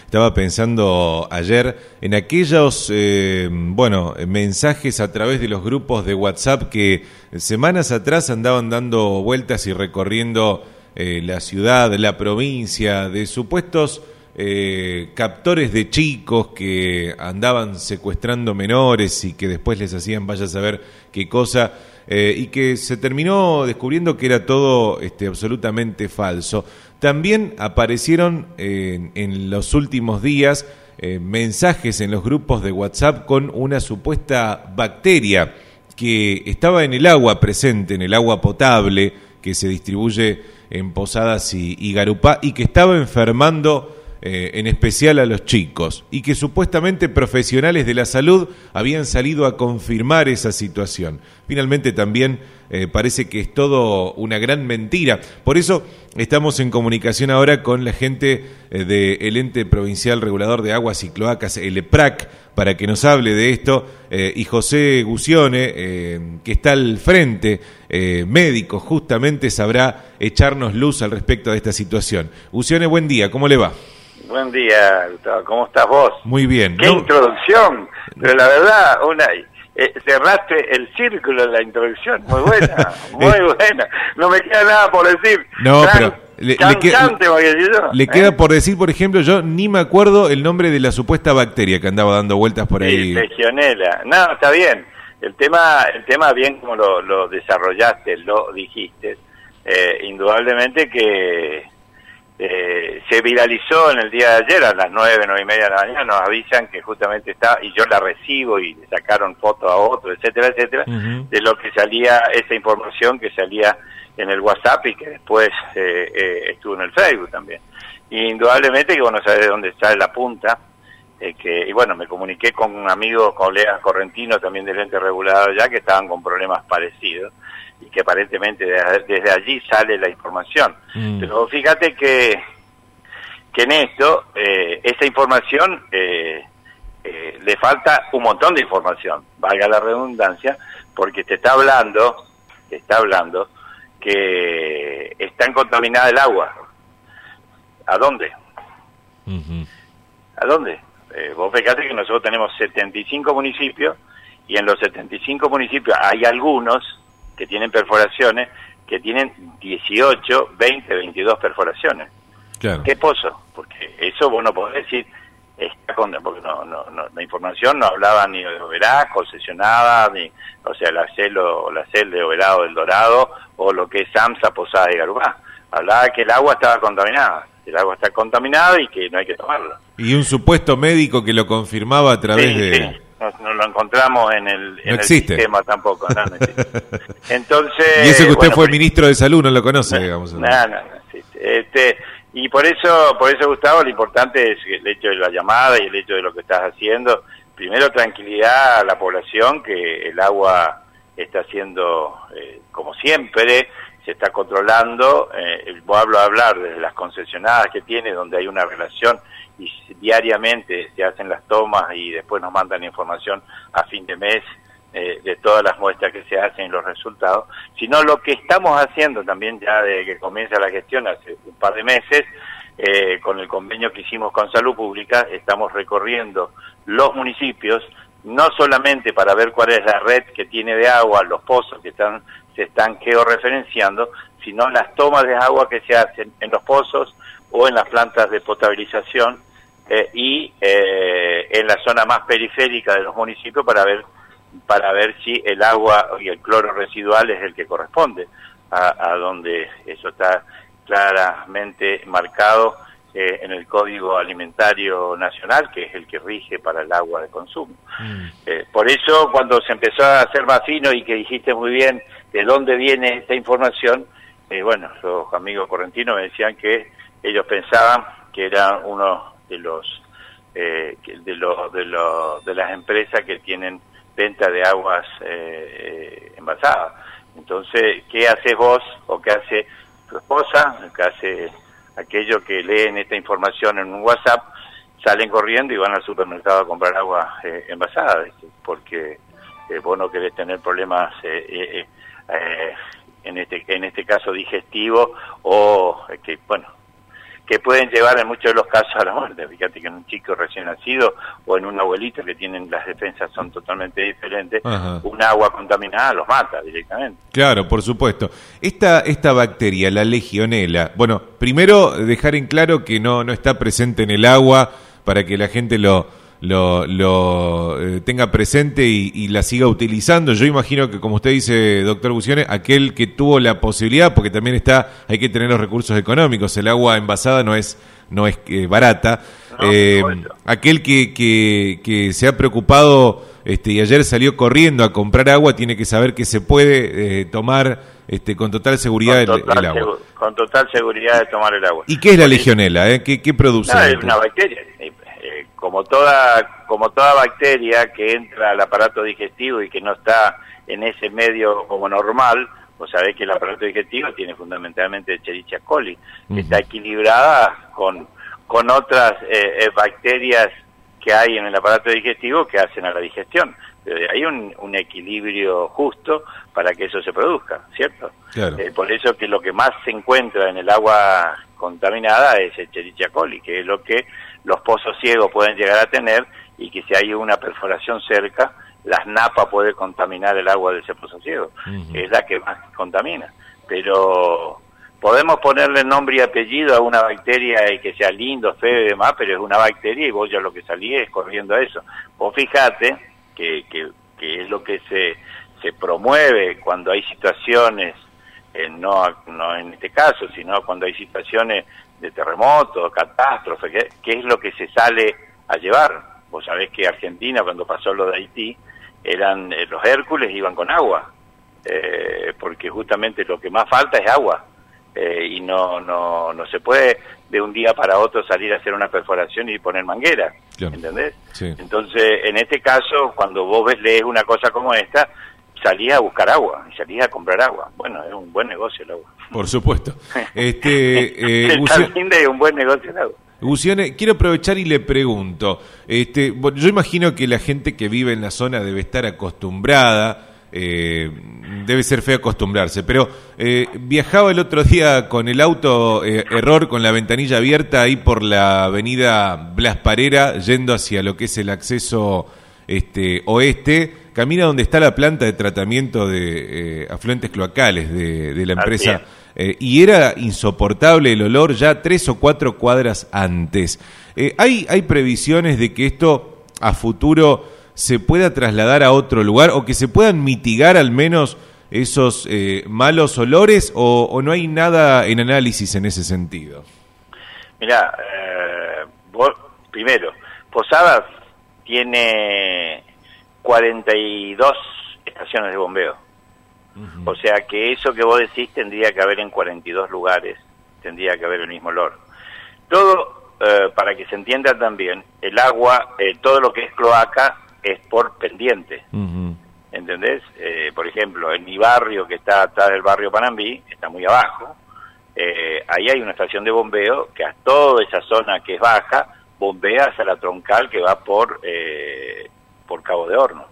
Estaba pensando ayer en aquellos, mensajes a través de los grupos de WhatsApp que semanas atrás andaban dando vueltas y recorriendo la ciudad, la provincia, de supuestos captores de chicos que andaban secuestrando menores y que después les hacían vaya a saber qué cosa, y que se terminó descubriendo que era todo absolutamente falso. También aparecieron en los últimos días mensajes en los grupos de WhatsApp con una supuesta bacteria que estaba en el agua presente, en el agua potable que se distribuye en Posadas y Garupá, y que estaba enfermando en especial a los chicos, y que supuestamente profesionales de la salud habían salido a confirmar esa situación. Finalmente también parece que es todo una gran mentira. Por eso estamos en comunicación ahora con la gente del Ente Provincial Regulador de Aguas y Cloacas, el EPRAC, para que nos hable de esto, y José Guccione, que está al frente, médico, justamente sabrá echarnos luz al respecto de esta situación. Guccione, buen día, ¿cómo le va? Buen día, Gustavo. ¿Cómo estás vos? Muy bien. ¡Qué introducción! Pero la verdad, cerraste el círculo de la introducción. Muy buena, muy buena. No me queda nada por decir. No, pero le queda por decir, por ejemplo, yo ni me acuerdo el nombre de la supuesta bacteria que andaba dando vueltas por ahí. Legionela. No, está bien. El tema bien como lo desarrollaste, lo dijiste. Indudablemente que se viralizó en el día de ayer a las 9:30 de la mañana, nos avisan que justamente está, y yo la recibo y le sacaron fotos a otro, etcétera, etcétera, de lo que salía, esa información que salía en el WhatsApp y que después estuvo en el Facebook también. Y indudablemente que bueno, sabe de dónde sale la punta, y bueno, me comuniqué con un amigo, colegas correntinos también del ente regulador ya, que estaban con problemas parecidos, y que aparentemente desde allí sale la información. Pero fíjate que en esto, esa información, le falta un montón de información, valga la redundancia, porque te está hablando que está contaminada el agua. ¿A dónde? ¿A dónde? Vos fíjate que nosotros tenemos 75 municipios, y en los 75 municipios hay algunos que tienen perforaciones, que tienen 18, 20, 22 perforaciones. Claro. ¿Qué pozo? Porque eso vos no podés decir, porque la información no hablaba ni de Oberá, concesionada, ni, o sea, la CEL de Oberá o del Dorado, o lo que es AMSA, Posada y Garupá. Hablaba que el agua estaba contaminada. El agua está contaminada y que no hay que tomarla. Y un supuesto médico que lo confirmaba a través de... Sí. No lo encontramos en el sistema tampoco, no existe. Entonces, y eso que usted fue ministro de Salud no lo conoce, digamos. No existe. Y por eso, Gustavo, lo importante es el hecho de la llamada y el hecho de lo que estás haciendo. Primero, tranquilidad a la población, que el agua está siendo, como siempre, se está controlando. Voy a hablar desde las concesionadas que tiene, donde hay una relación, y diariamente se hacen las tomas y después nos mandan información a fin de mes de todas las muestras que se hacen y los resultados, sino lo que estamos haciendo también ya desde que comienza la gestión hace un par de meses, con el convenio que hicimos con Salud Pública, estamos recorriendo los municipios, no solamente para ver cuál es la red que tiene de agua, los pozos que se están georreferenciando, sino las tomas de agua que se hacen en los pozos o en las plantas de potabilización, y en la zona más periférica de los municipios para ver si el agua y el cloro residual es el que corresponde a donde eso está claramente marcado en el Código Alimentario Nacional, que es el que rige para el agua de consumo. Por eso, cuando se empezó a hacer más fino y que dijiste muy bien de dónde viene esta información, los amigos correntinos me decían que ellos pensaban que era uno de las empresas que tienen venta de aguas envasadas. Entonces, ¿qué haces vos o qué hace tu esposa? ¿Qué hace aquellos que leen esta información en un WhatsApp? Salen corriendo y van al supermercado a comprar agua envasada, porque vos no querés tener problemas en este caso digestivo, o que pueden llevar en muchos de los casos a la muerte. Fíjate que en un chico recién nacido o en un abuelito que tienen las defensas son totalmente diferentes, un agua contaminada los mata directamente. Claro, por supuesto. Esta bacteria, la Legionela, bueno, primero dejar en claro que no está presente en el agua para que la gente lo tenga presente y la siga utilizando. Yo imagino que, como usted dice, doctor Guccione, aquel que tuvo la posibilidad, porque también hay que tener los recursos económicos, el agua envasada no es barata, aquel que se ha preocupado y ayer salió corriendo a comprar agua, tiene que saber que se puede tomar con total seguridad el agua. Con total seguridad de tomar el agua. ¿Y qué es la Legionela? ¿Qué produce? No, es una bacteria. Como toda bacteria que entra al aparato digestivo y que no está en ese medio como normal, vos sabés que el aparato digestivo tiene fundamentalmente Escherichia coli, que está equilibrada con otras bacterias que hay en el aparato digestivo que hacen a la digestión. Hay un equilibrio justo para que eso se produzca, ¿cierto? Claro. Por eso que lo que más se encuentra en el agua contaminada es Escherichia coli, que es lo que los pozos ciegos pueden llegar a tener, y que si hay una perforación cerca, las napas puede contaminar el agua de ese pozo ciego, que es la que más contamina. Pero podemos ponerle nombre y apellido a una bacteria y que sea lindo, feo y demás, pero es una bacteria y vos ya lo que salí es corriendo a eso. Vos fijate que es lo que se promueve cuando hay situaciones, no en este caso, sino cuando hay situaciones de terremotos, catástrofes, ¿qué es lo que se sale a llevar? Vos sabés que Argentina, cuando pasó lo de Haití, eran los Hércules iban con agua, porque justamente lo que más falta es agua, y no se puede de un día para otro salir a hacer una perforación y poner manguera, claro. ¿Entendés? Sí. Entonces, en este caso, cuando vos lees una cosa como esta, salís a buscar agua, y salís a comprar agua. Bueno, es un buen negocio el agua. Por supuesto. Está linda y un buen negocio el agua. Guccione, quiero aprovechar y le pregunto, yo imagino que la gente que vive en la zona debe estar acostumbrada, debe ser feo acostumbrarse, pero viajaba el otro día con el auto, error, con la ventanilla abierta ahí por la avenida Blas Parera, yendo hacia lo que es el acceso oeste, camina donde está la planta de tratamiento de afluentes cloacales de la empresa, y era insoportable el olor ya 3 o 4 cuadras antes. ¿Hay previsiones de que esto a futuro se pueda trasladar a otro lugar o que se puedan mitigar al menos esos malos olores, o no hay nada en análisis en ese sentido? Mirá, primero, Posadas tiene 42 estaciones de bombeo. O sea que eso que vos decís tendría que haber en 42 lugares, tendría que haber el mismo olor. Todo, para que se entienda también, el agua, todo lo que es cloaca es por pendiente. ¿Entendés? Por ejemplo, en mi barrio, que está atrás del barrio Panambí, está muy abajo, ahí hay una estación de bombeo que a toda esa zona que es baja, bombea hacia la troncal que va por Cabo de Horno.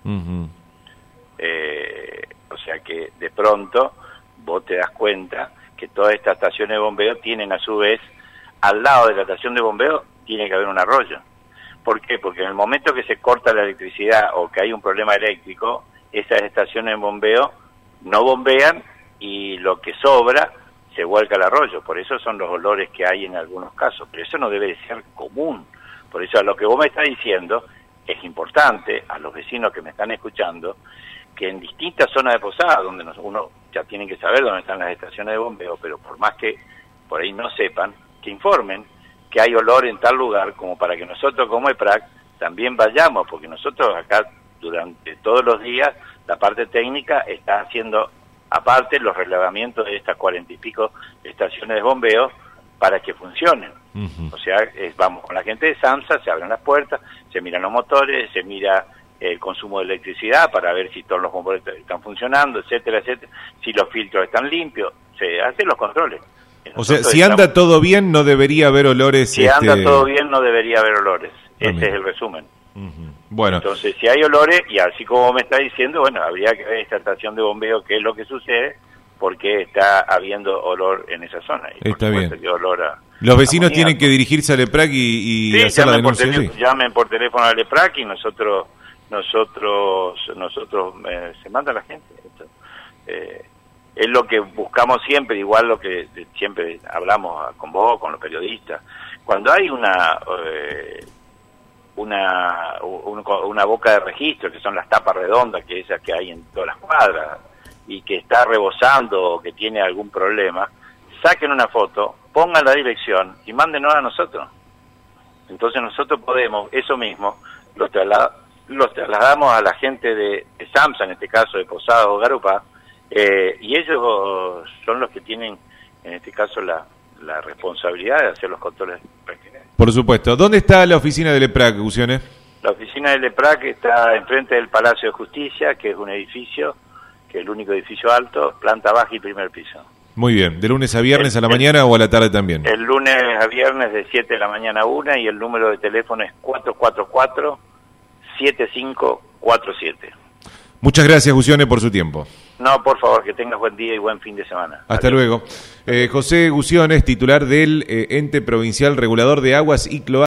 O sea que de pronto vos te das cuenta que todas estas estaciones de bombeo tienen a su vez, al lado de la estación de bombeo, tiene que haber un arroyo. ¿Por qué? Porque en el momento que se corta la electricidad o que hay un problema eléctrico, esas estaciones de bombeo no bombean y lo que sobra se vuelca al arroyo. Por eso son los olores que hay en algunos casos, pero eso no debe de ser común. Por eso a lo que vos me estás diciendo es importante, a los vecinos que me están escuchando, que en distintas zonas de Posada, donde uno ya tiene que saber dónde están las estaciones de bombeo, pero por más que por ahí no sepan, que informen que hay olor en tal lugar, como para que nosotros como EPRAC también vayamos, porque nosotros acá durante todos los días la parte técnica está haciendo aparte los relevamientos de estas 40 y pico estaciones de bombeo para que funcionen. O sea, vamos con la gente de SAMSA, se abren las puertas, se miran los motores, se mira el consumo de electricidad para ver si todos los motores están funcionando, etcétera, etcétera, si los filtros están limpios, se hacen los controles. O sea, si anda todo bien, no debería haber olores. Si anda todo bien, no debería haber olores. Ese es el resumen. Bueno. Entonces, si hay olores, y así como me está diciendo, bueno, habría que ver esta estación de bombeo, qué es lo que sucede, porque está habiendo olor en esa zona. Y está bien. Que olor Los vecinos tienen que dirigirse al EPRAC y sí, hacer la denuncia allí. Llamen por teléfono al EPRAC y nosotros se manda la gente. Esto, es lo que buscamos siempre, igual lo que siempre hablamos con vos, con los periodistas. Cuando hay una boca de registro, que son las tapas redondas, que esas que hay en todas las cuadras, y que está rebosando o que tiene algún problema, saquen una foto, pongan la dirección y mándenos a nosotros. Entonces nosotros podemos, eso mismo, los trasladamos a la gente de SAMSA, en este caso de Posadas o Garupá, y ellos son los que tienen, en este caso, la responsabilidad de hacer los controles pertinentes. Por supuesto. ¿Dónde está la oficina del EPRAC, Gucione? La oficina del EPRAC está enfrente del Palacio de Justicia, que es un edificio, que es el único edificio alto, planta baja y primer piso. Muy bien. ¿De lunes a viernes a la mañana o a la tarde también? El lunes a viernes de 7 de la mañana a 1 y el número de teléfono es 444-7547. Muchas gracias, Gucione, por su tiempo. No, por favor, que tengas buen día y buen fin de semana. Hasta luego. José Gucione es titular del Ente Provincial Regulador de Aguas y Cloacas.